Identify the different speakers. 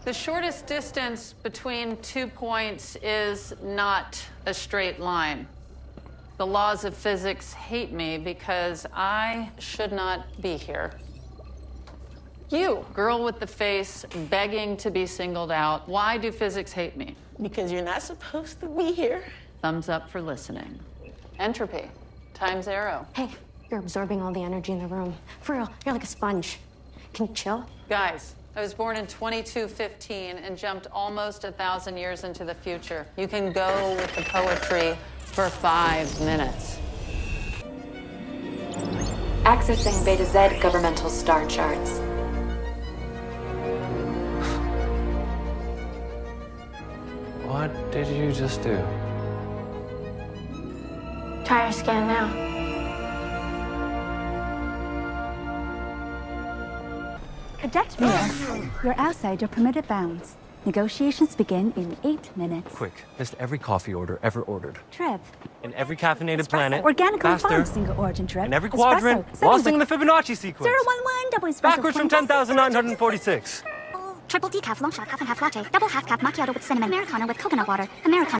Speaker 1: The shortest distance between 2 points is not a straight line. The laws of physics hate me because I should not be here. You, girl with the face, begging to be singled out. Why do physics hate me?
Speaker 2: Because you're not supposed to be here.
Speaker 1: Thumbs up for listening. Entropy times arrow.
Speaker 3: Hey, you're absorbing all the energy in the room. For real, you're like a sponge. Can you chill?
Speaker 1: Guys, I was born in 2215 and jumped almost 1,000 years into the future. You can go with the poetry for 5 minutes.
Speaker 4: Accessing Beta Z governmental star charts.
Speaker 5: What did you just do?
Speaker 3: Try your scan now.
Speaker 6: Cadet Mia, you're outside your permitted bounds. Negotiations begin in 8 minutes.
Speaker 5: Quick, list every coffee order ever ordered.
Speaker 6: Trip.
Speaker 5: In every caffeinated planet.
Speaker 6: Organically
Speaker 5: faster.
Speaker 6: farmed single origin trip.
Speaker 5: In every quadrant, lost in the Fibonacci sequence.
Speaker 6: 011 double espresso.
Speaker 5: Backwards from 10,946.
Speaker 7: Triple decaf, long shot, half and half latte, double half cap macchiato with cinnamon, Americano with coconut water, Americano.